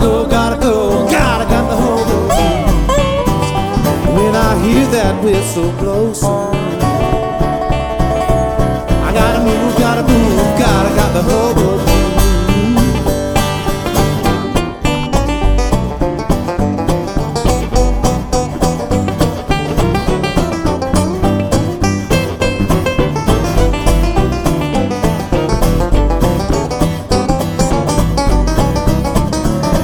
gotta go, got the whole blues. When I hear that whistle blow,